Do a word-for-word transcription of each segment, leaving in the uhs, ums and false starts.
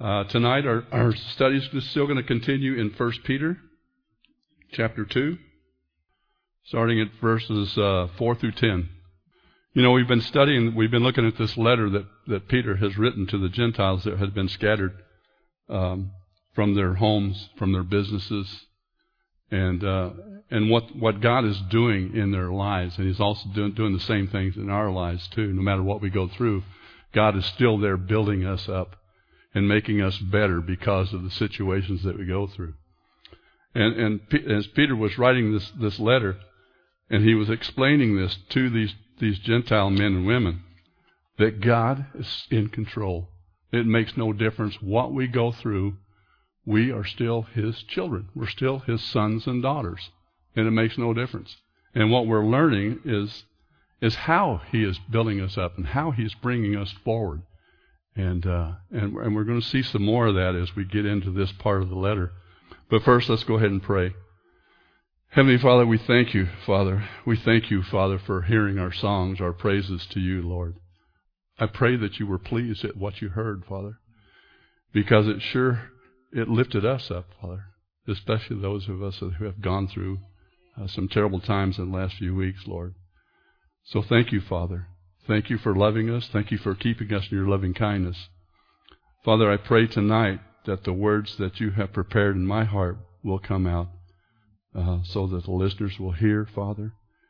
Uh, tonight our, our study is still going to continue in First Peter chapter two, starting at verses uh, four through ten. You know, we've been studying, we've been looking at this letter that, that Peter has written to the Gentiles that had been scattered um, from their homes, from their businesses, and uh, and what, what God is doing in their lives. And He's also doing, doing the same things in our lives too. No matter what we go through, God is still there building us up and making us better because of the situations that we go through. And, and P- as Peter was writing this, this letter, and he was explaining this to these, these Gentile men and women, that God is in control. It makes no difference what we go through. We are still His children. We're still His sons and daughters. And it makes no difference. And what we're learning is, is how He is building us up and how He's bringing us forward. And, uh, and, and we're going to see some more of that as we get into this part of the letter. But first, let's go ahead and pray. Heavenly Father, we thank You, Father. We thank You, Father, for hearing our songs, our praises to You, Lord. I pray that You were pleased at what You heard, Father, because it sure, it lifted us up, Father, especially those of us who have gone through uh, some terrible times in the last few weeks, Lord. So thank You, Father. Thank You for loving us. Thank You for keeping us in Your loving kindness. Father, I pray tonight that the words that You have prepared in my heart will come out uh, so that the listeners will hear, Father,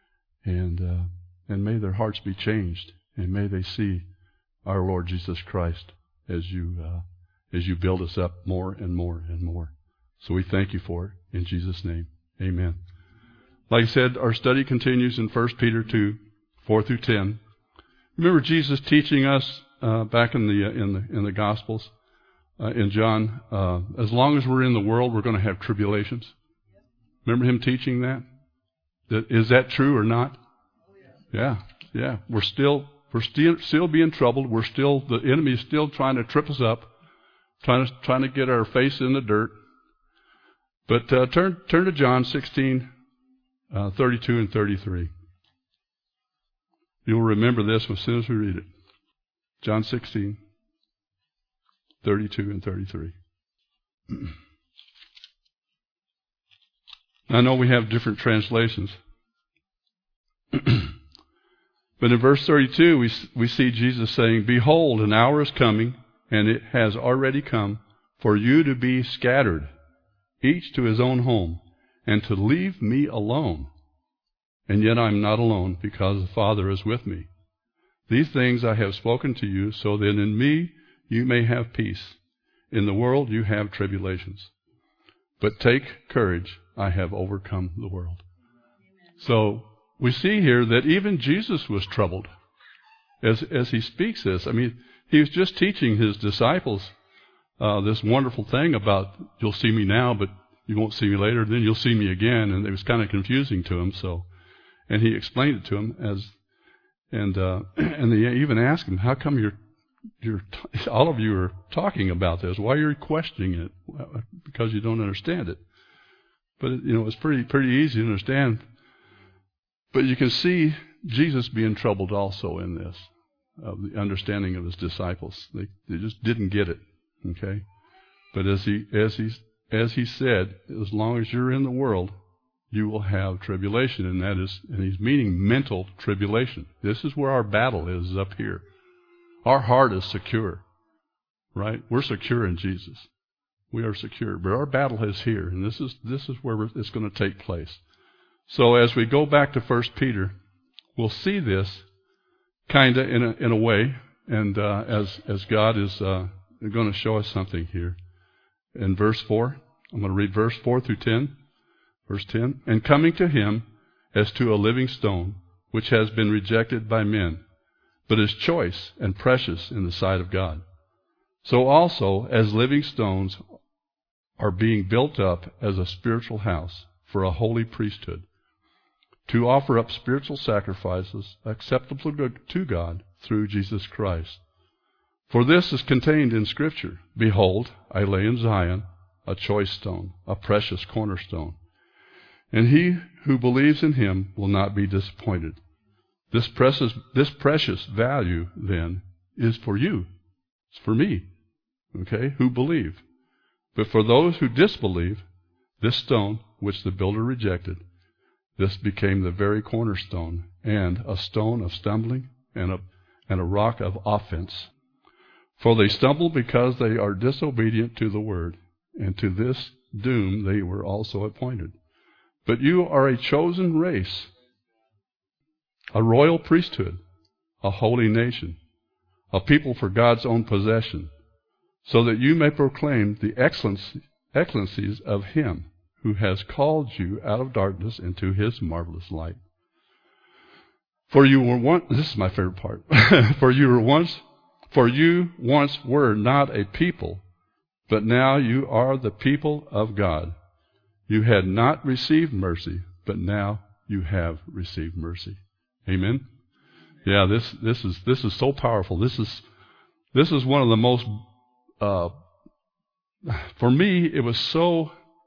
and uh, and may their hearts be changed, and may they see our Lord Jesus Christ as You uh, as You build us up more and more and more. So we thank You for it. In Jesus' name, amen. Like I said, our study continues in First Peter two, four through ten. Remember Jesus teaching us uh, back in the uh, in the in the Gospels uh, in John. Uh, as long as we're in the world, we're going to have tribulations. Remember Him teaching that? That is that true or not? Yeah, yeah. We're still we're still still being troubled. We're still the enemy is still trying to trip us up, trying to trying to get our face in the dirt. But uh, turn turn to John sixteen, uh, thirty-two and thirty-three. You'll remember this as soon as we read it. John sixteen, thirty-two and thirty-three. I know we have different translations. But in verse thirty-two, we, we see Jesus saying, "Behold, an hour is coming, and it has already come, for you to be scattered, each to his own home, and to leave me alone. And yet I am not alone, because the Father is with me. These things I have spoken to you, so that in me you may have peace. In the world you have tribulations. But take courage, I have overcome the world." Amen. So we see here that even Jesus was troubled as as He speaks this. I mean, He was just teaching His disciples uh, this wonderful thing about, you'll see me now, but you won't see me later. Then you'll see me again. And it was kind of confusing to them, so... And He explained it to him as, and uh, and they even asked Him, "How come you're, you're, t- all of you are talking about this? Why are you questioning it? Well, because you don't understand it." But it, you know, it's pretty pretty easy to understand. But you can see Jesus being troubled also in this, of the understanding of His disciples. They they just didn't get it. Okay, but as he as he as he said, as long as you're in the world, you will have tribulation, and that is, and He's meaning mental tribulation. This is where our battle is, is up here. Our heart is secure, right? We're secure in Jesus. We are secure, but our battle is here, and this is this is where it's going to take place. So as we go back to First Peter, we'll see this kind of in a in a way, and uh, as as God is uh, going to show us something here. In verse four, I'm going to read verse four through ten. Verse ten, "And coming to Him as to a living stone, which has been rejected by men, but is choice and precious in the sight of God. So also, as living stones are being built up as a spiritual house for a holy priesthood, to offer up spiritual sacrifices acceptable to God through Jesus Christ. For this is contained in Scripture, Behold, I lay in Zion a choice stone, a precious cornerstone. And he who believes in Him will not be disappointed. This precious, this precious value, then, is for you. It's for me. Okay, who believe. But for those who disbelieve, this stone, which the builder rejected, this became the very cornerstone, and a stone of stumbling, and a, and a rock of offense. For they stumble because they are disobedient to the word, and to this doom they were also appointed. But you are a chosen race, a royal priesthood, a holy nation, a people for God's own possession, so that you may proclaim the excellencies of Him who has called you out of darkness into His marvelous light. For you were once, this is my favorite part, for you were once, for you once were not a people, but now you are the people of God. You had not received mercy, but now you have received mercy. Amen? Yeah, this, this is, this is so powerful. This is, this is one of the most, uh, for me, it was so,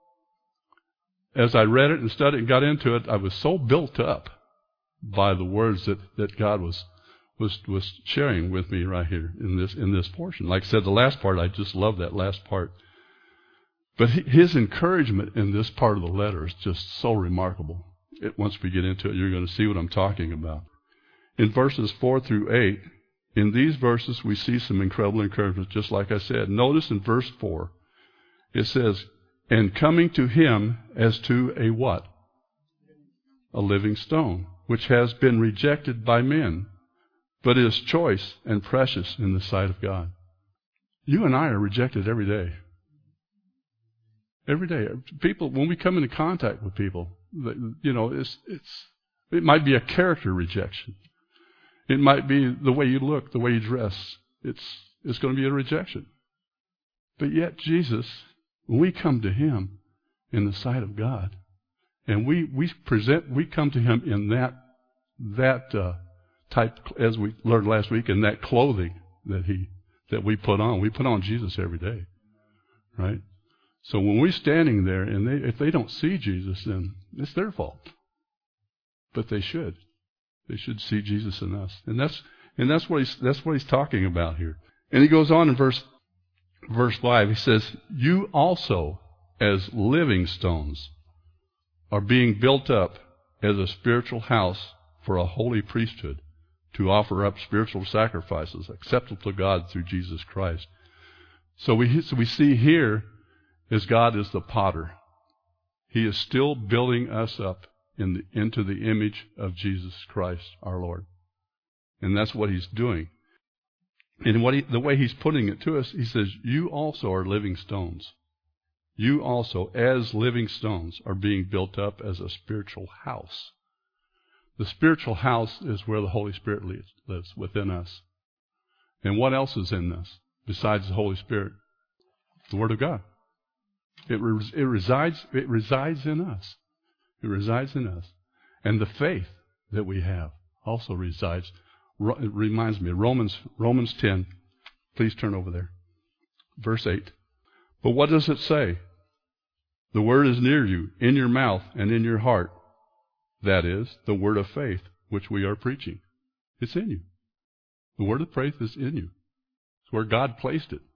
as I read it and studied and got into it, I was so built up by the words that, that God was, was, was sharing with me right here in this, in this portion. Like I said, the last part, I just love that last part. But his encouragement in this part of the letter is just so remarkable. It, once we get into it, you're going to see what I'm talking about. In verses four through eight, in these verses, we see some incredible encouragement, just like I said. Notice in verse four, it says, and coming to him as to a what? A living stone, which has been rejected by men, but is choice and precious in the sight of God. You and I are rejected every day. Every day. People, when we come into contact with people, you know, it's, it's, it might be a character rejection. It might be the way you look, the way you dress. It's, it's going to be a rejection. But yet Jesus, when we come to Him in the sight of God, and we, we present, we come to Him in that, that, uh, type, as we learned last week, in that clothing that He, that we put on. We put on Jesus every day. Right? So when we're standing there, and they, if they don't see Jesus, then it's their fault. But they should. They should see Jesus in us, and that's and that's what he's that's what he's talking about here. And he goes on in verse verse five. He says, "You also, as living stones, are being built up as a spiritual house for a holy priesthood, to offer up spiritual sacrifices acceptable to God through Jesus Christ." So we so we see here, as God is the potter, He is still building us up in the, into the image of Jesus Christ, our Lord. And that's what He's doing. And what he, the way He's putting it to us, He says, you also are living stones. You also, as living stones, are being built up as a spiritual house. The spiritual house is where the Holy Spirit lives, lives within us. And what else is in us besides the Holy Spirit? The Word of God. It, res, it resides. It resides in us. It resides in us. And the faith that we have also resides. It reminds me of Romans, Romans ten. Please turn over there. Verse eight. But what does it say? The word is near you, in your mouth and in your heart. That is, the word of faith, which we are preaching. It's in you. The word of faith is in you. It's where God placed it.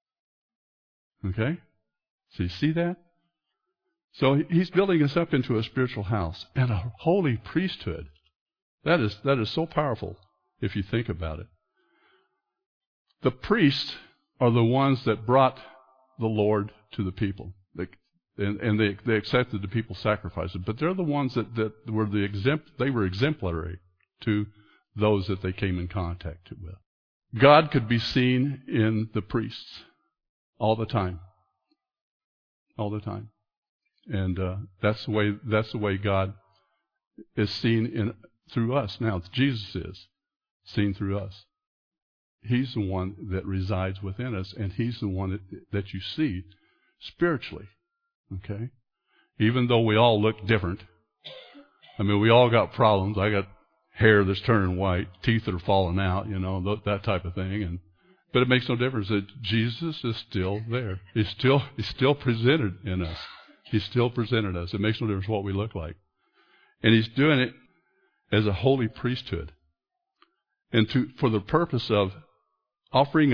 Okay? So you see that? So He's building us up into a spiritual house and a holy priesthood. That is, that is so powerful if you think about it. The priests are the ones that brought the Lord to the people. They, and and they, they accepted the people's sacrifices. But they're the ones that, that were the exempt, they were exemplary to those that they came in contact with. God could be seen in the priests all the time. All the time. And uh, that's the way that's the way God is seen in through us. Now Jesus is seen through us. He's the one that resides within us, and He's the one that, that you see spiritually. Okay? Even though we all look different. I mean, we all got problems. I got hair that's turning white, teeth that are falling out, you know, that type of thing. And but it makes no difference that Jesus is still there. He's still He's still presented in us. He's still presented us. It makes no difference what we look like. And He's doing it as a holy priesthood. And to, for the purpose of offering up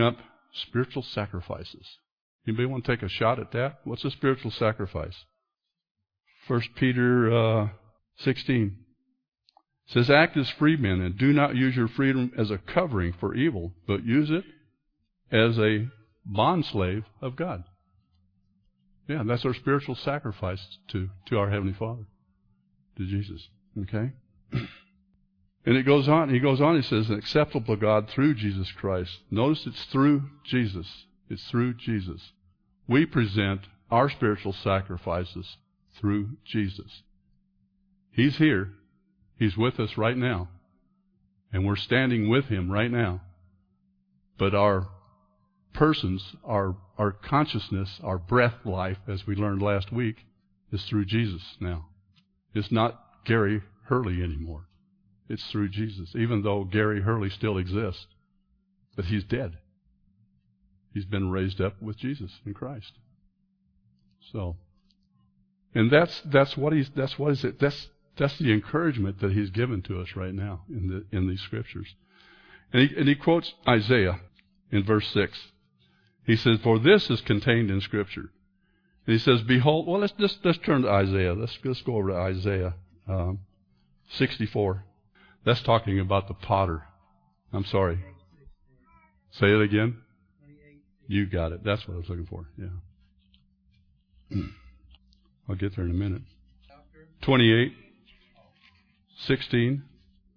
spiritual sacrifices. Anybody want to take a shot at that? What's a spiritual sacrifice? First Peter uh, sixteen says, act as free men and do not use your freedom as a covering for evil, but use it as a bondslave of God. Yeah, that's our spiritual sacrifice to, to our Heavenly Father, to Jesus. Okay? And it goes on, he goes on, he says, acceptable to God through Jesus Christ. Notice it's through Jesus. It's through Jesus. We present our spiritual sacrifices through Jesus. He's here. He's with us right now. And we're standing with Him right now. But our persons, our, our consciousness, our breath life, as we learned last week, is through Jesus now. It's not Gary Hurley anymore. It's through Jesus, even though Gary Hurley still exists. But he's dead. He's been raised up with Jesus in Christ. So, and that's that's what he's that's what is it that's that's the encouragement that he's given to us right now in the in these scriptures. And he and he quotes Isaiah in verse six. He says, "For this is contained in Scripture." And he says, "Behold." Well, let's just let's turn to Isaiah. Let's let's go over to Isaiah um, sixty-four. That's talking about the potter. I'm sorry. Say it again. You got it. That's what I was looking for. Yeah. I'll get there in a minute. twenty-eight. sixteen.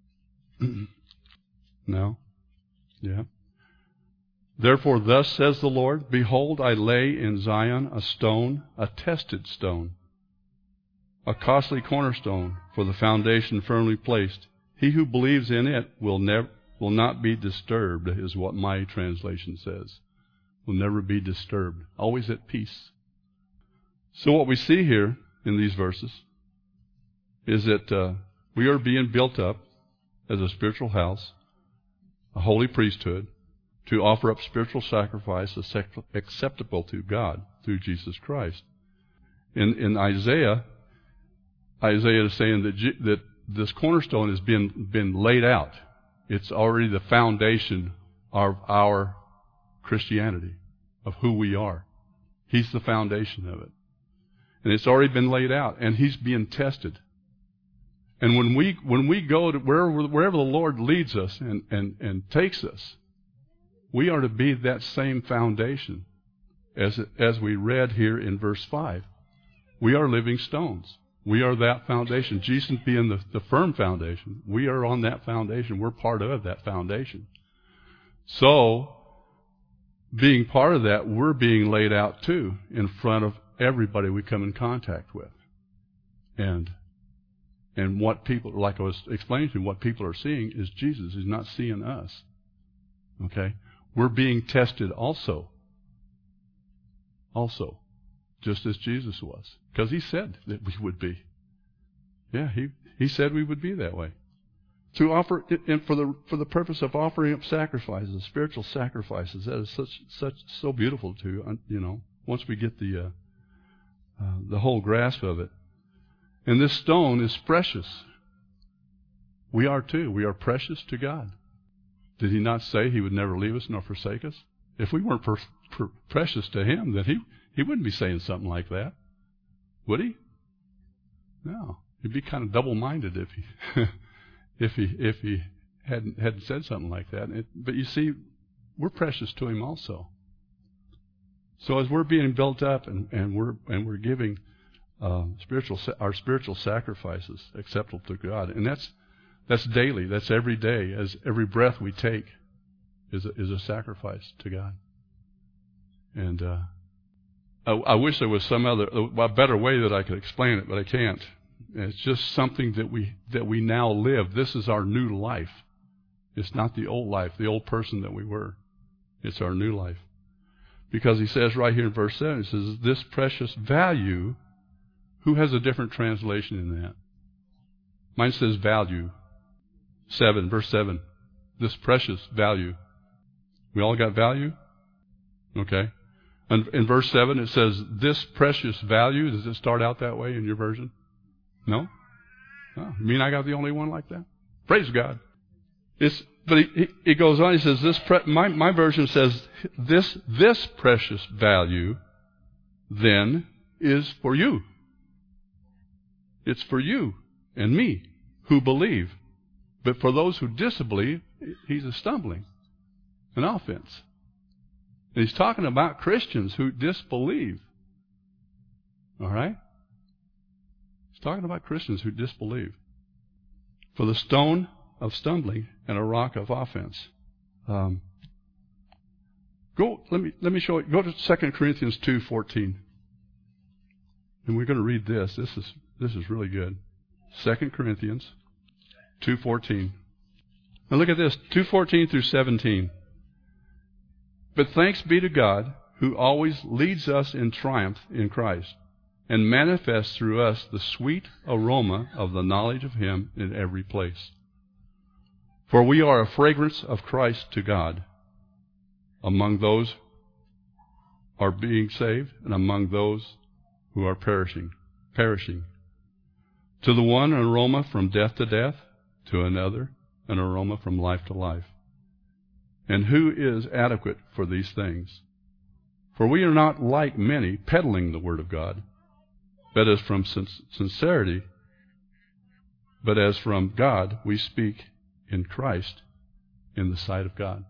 No. Yeah. Therefore, thus says the Lord, behold, I lay in Zion a stone, a tested stone, a costly cornerstone, for the foundation firmly placed. He who believes in it will never will not be disturbed, is what my translation says. Will never be disturbed. Always at peace. So what we see here in these verses is that uh, we are being built up as a spiritual house, a holy priesthood, to offer up spiritual sacrifice acceptable to God through Jesus Christ. In in Isaiah, Isaiah is saying that G, that this cornerstone has been been laid out. It's already the foundation of our Christianity, of who we are. He's the foundation of it. And it's already been laid out, and He's being tested. And when we when we go to wherever wherever the Lord leads us and, and, and takes us, we are to be that same foundation as as we read here in verse five. We are living stones. We are that foundation. Jesus being the, the firm foundation. We are on that foundation. We're part of that foundation. So, being part of that, we're being laid out too in front of everybody we come in contact with. And and what people, like I was explaining to you, what people are seeing is Jesus. He's not seeing us. Okay? We're being tested also. Also. Just as Jesus was. Because He said that we would be. Yeah, He He said we would be that way. To offer, and for the for the purpose of offering up sacrifices, spiritual sacrifices. That is such such so beautiful to, you know, once we get the uh, uh, the whole grasp of it. And this stone is precious. We are too. We are precious to God. Did He not say He would never leave us nor forsake us? If we weren't per, per, precious to Him, then He He wouldn't be saying something like that, would He? No, He'd be kind of double-minded if He if He if He hadn't hadn't said something like that. It, but you see, we're precious to Him also. So as we're being built up and, and we're and we're giving uh, spiritual our spiritual sacrifices acceptable to God, and that's that's daily. That's every day. As every breath we take is a, is a sacrifice to God. And uh, I, I wish there was some other a better way that I could explain it, but I can't. It's just something that we that we now live. This is our new life. It's not the old life, the old person that we were. It's our new life. Because He says right here in verse seven, He says, this precious value. Who has a different translation in that? Mine says value. Seven, verse seven. This precious value. We all got value? Okay. And in verse seven it says, this precious value. Does it start out that way in your version? No? Oh, you mean I got the only one like that? Praise God. It's but he, he, he goes on, he says, this pre- my, my version says, this, this precious value then is for you. It's for you and me who believe. But for those who disbelieve, he's a stumbling, an offense. And he's talking about Christians who disbelieve. All right? He's talking about Christians who disbelieve. For the stone of stumbling and a rock of offense. Um, go. Let me let me show you. Go to Second Corinthians two fourteen, and we're going to read this. This is this is really good. Second Corinthians two fourteen. Now look at this. two fourteen through seventeen. But thanks be to God, who always leads us in triumph in Christ, and manifests through us the sweet aroma of the knowledge of Him in every place. For we are a fragrance of Christ to God, among those who are being saved and among those who are perishing. Perishing. To the one, an aroma from death to death, to another, an aroma from life to life. And who is adequate for these things? For we are not like many peddling the word of God, but as from sincerity, but as from God we speak in Christ in the sight of God.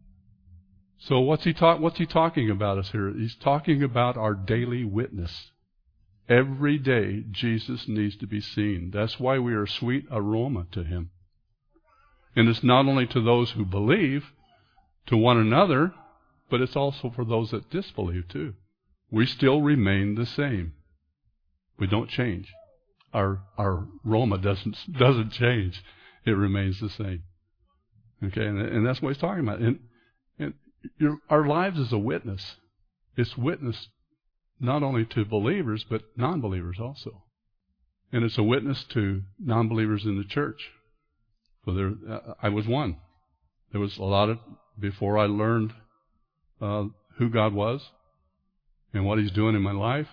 So what's he talk, what's he talking about us here? He's talking about our daily witness. Every day Jesus needs to be seen. That's why we are a sweet aroma to Him. And it's not only to those who believe, to one another, but it's also for those that disbelieve too. We still remain the same. We don't change. Our our aroma doesn't doesn't change. It remains the same. Okay, and, and that's what he's talking about. And, and your, our lives is a witness. It's witness not only to believers, but non-believers also. And it's a witness to non-believers in the church. So there, uh, I was one. There was a lot of, before I learned uh, who God was and what He's doing in my life,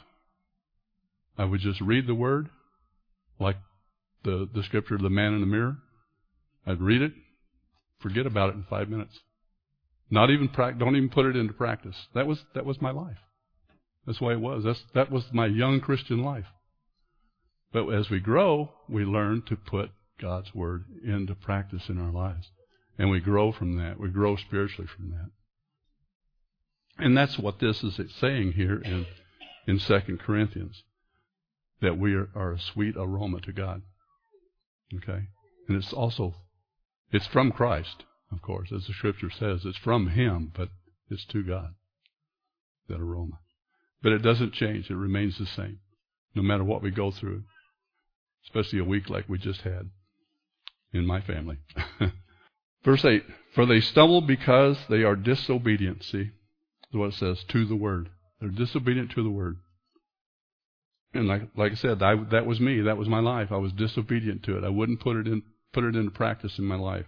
I would just read the Word, like the, the scripture, the man in the mirror. I'd read it, forget about it in five minutes. Not even pra- don't even put it into practice. That was that was my life. That's the way it was. That's that was my young Christian life. But as we grow, we learn to put God's Word into practice in our lives. And we grow from that. We grow spiritually from that. And that's what this is saying here in, in Second Corinthians, that we are, are a sweet aroma to God. Okay? And it's also, it's from Christ, of course, as the Scripture says. It's from Him, but it's to God, that aroma. But it doesn't change. It remains the same, no matter what we go through, especially a week like we just had in my family. Verse eight, for they stumble because they are disobedient. See, that's what it says, to the Word. They're disobedient to the Word. And like, like I said, I, that was me. That was my life. I was disobedient to it. I wouldn't put it in, put it into practice in my life.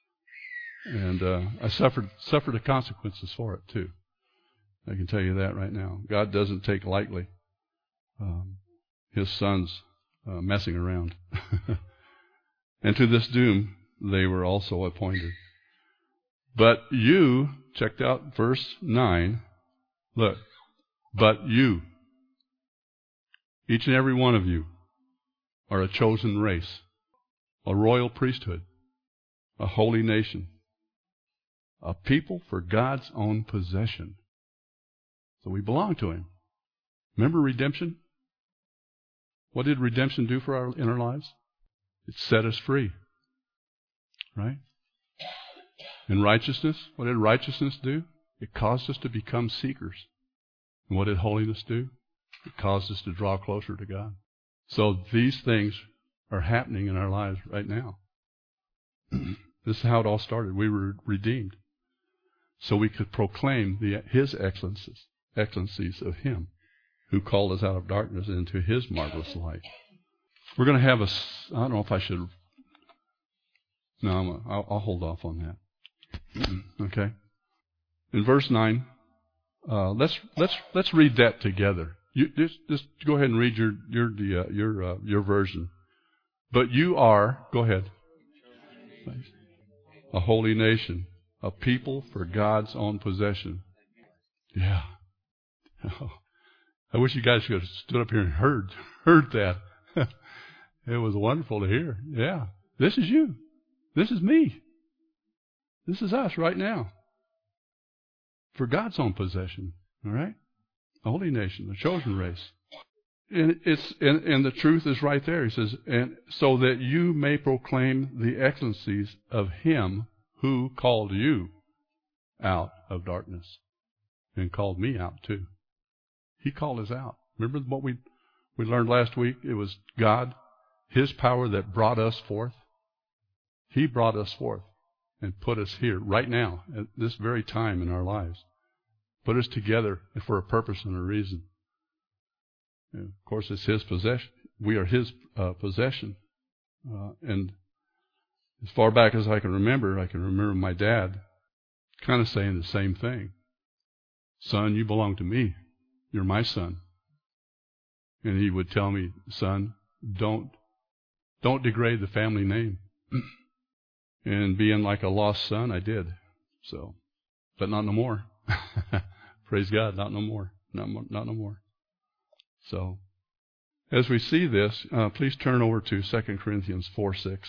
And uh, I suffered suffered the consequences for it too. I can tell you that right now. God doesn't take lightly um, His sons uh, messing around. And to this doom they were also appointed. But you, checked out verse nine, look, but you, each and every one of you, are a chosen race, a royal priesthood, a holy nation, a people for God's own possession. So we belong to Him. Remember redemption? What did redemption do for our in our lives? It set us free. Right? And righteousness, what did righteousness do? It caused us to become seekers. And what did holiness do? It caused us to draw closer to God. So these things are happening in our lives right now. This is how it all started. We were redeemed. So we could proclaim the, His excellencies, excellencies of Him who called us out of darkness into His marvelous light. We're going to have a, I don't know if I should, no, I'm a, I'll, I'll hold off on that. Okay? In verse nine, uh, let's let's let's read that together. You just just go ahead and read your your uh, your uh, your version. But you are, go ahead. a holy nation, a people for God's own possession. Yeah. I wish you guys could have stood up here and heard heard that. It was wonderful to hear. Yeah. This is you. This is me. This is us right now. For God's own possession. All right? A holy nation, a chosen race. And it's and, and the truth is right there. He says, and so that you may proclaim the excellencies of him who called you out of darkness. And called me out too. He called us out. Remember what we we learned last week? It was God, his power that brought us forth. He brought us forth and put us here right now at this very time in our lives. Put us together for a purpose and a reason. And of course, it's his possession. We are his uh, possession. Uh, and as far back as I can remember, I can remember my dad kind of saying the same thing. Son, you belong to me. You're my son. And he would tell me, son, don't, don't degrade the family name. And being like a lost son, I did. So, but not no more. Praise God, not no more. Not, more, not no more. So, as we see this, uh, please turn over to Second Corinthians four six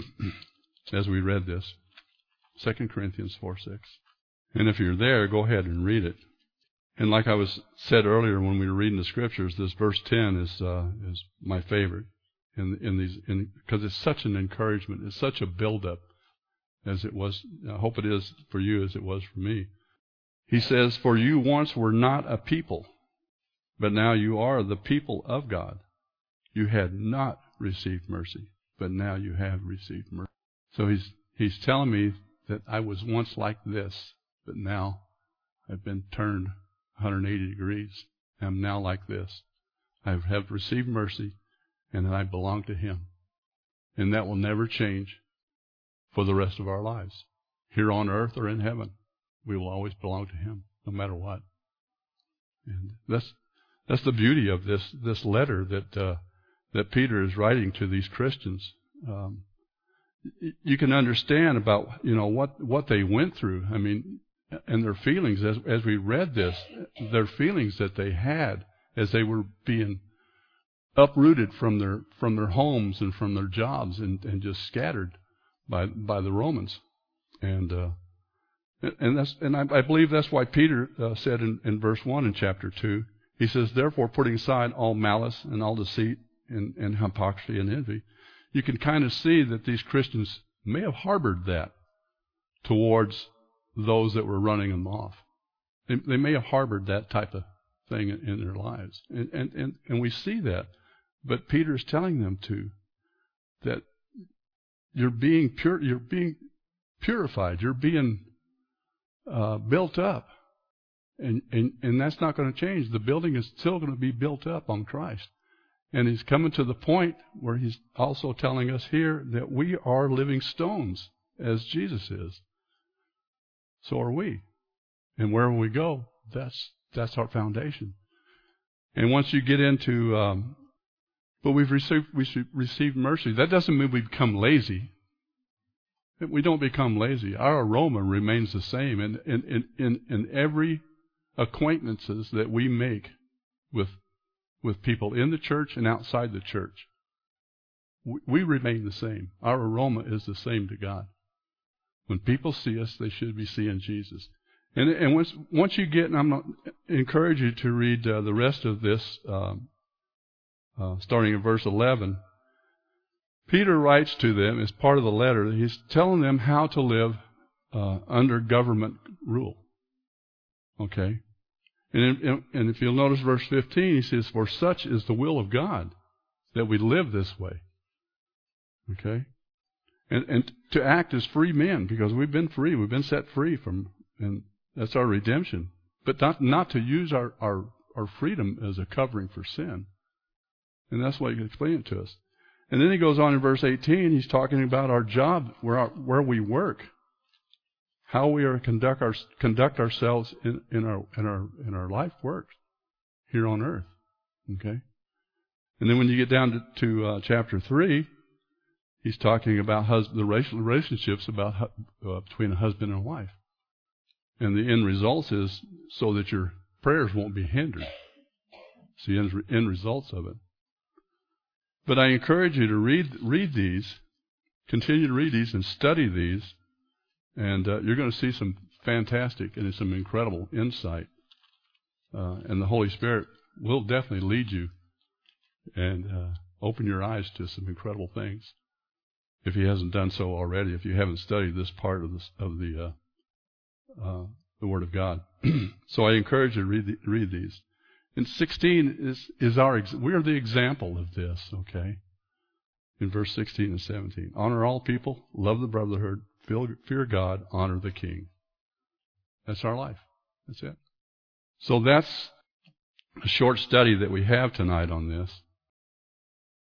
as we read this. Second Corinthians four six. And if you're there, go ahead and read it. And like I was said earlier when we were reading the scriptures, this verse ten is uh, is my favorite in in these in because it's such an encouragement. It's such a build-up as it was. I hope it is for you as it was for me. He says, "For you once were not a people, but now you are the people of God. You had not received mercy, but now you have received mercy." So he's he's telling me that I was once like this, but now I've been turned one hundred eighty degrees. I'm now like this. I have received mercy, and I belong to him. And that will never change for the rest of our lives. Here on earth or in heaven, we will always belong to him, no matter what. And that's that's the beauty of this this letter that uh, that Peter is writing to these Christians. Um, you can understand about you know what what they went through. I mean, and their feelings as as we read this, their feelings that they had as they were being uprooted from their from their homes and from their jobs and, and just scattered by by the Romans, and uh, and that's and I, I believe that's why Peter uh, said in, in verse one in chapter two, he says, "Therefore, putting aside all malice and all deceit and, and hypocrisy and envy," you can kind of see that these Christians may have harbored that towards those that were running them off. They, they may have harbored that type of thing in, in their lives, and, and and and we see that. But Peter is telling them to that you're being pure, you're being purified, you're being uh, built up, and and and that's not going to change. The building is still going to be built up on Christ, and he's coming to the point where he's also telling us here that we are living stones as Jesus is. So are we. And wherever we go, that's that's our foundation. And once you get into, um, but we've received we should receive mercy. That doesn't mean we become lazy. We don't become lazy. Our aroma remains the same. And in, in, in, in every acquaintances that we make with with people in the church and outside the church, we, we remain the same. Our aroma is the same to God. When people see us, they should be seeing Jesus. And, and once once you get, and I'm going to encourage you to read uh, the rest of this, um, uh, starting in verse eleven. Peter writes to them as part of the letter. He's telling them how to live uh, under government rule. Okay? And, in, and if you'll notice verse fifteen, he says, "For such is the will of God, that we live this way." Okay? And, and to act as free men, because we've been free, we've been set free from, and that's our redemption. But not not to use our, our, our freedom as a covering for sin. And that's why he can explain it to us. And then he goes on in verse eighteen, he's talking about our job, where our, where we work, how we are conduct our conduct ourselves in, in our in our in our life work here on earth. Okay? And then when you get down to, to uh, chapter three, he's talking about hus- the racial relationships about hu- uh, between a husband and a wife. And the end result is so that your prayers won't be hindered. It's the end, end results of it. But I encourage you to read read these, continue to read these and study these, and uh, you're going to see some fantastic and some incredible insight. Uh, and the Holy Spirit will definitely lead you and uh, open your eyes to some incredible things. If He hasn't done so already, if you haven't studied this part of, this, of the uh, uh, the Word of God. So I encourage you to read, the, read these. And sixteen is, is our, ex- we are the example of this, okay? In verse sixteen and seventeen. Honor all people, love the brotherhood, fear God, honor the king. That's our life. That's it. So that's a short study that we have tonight on this.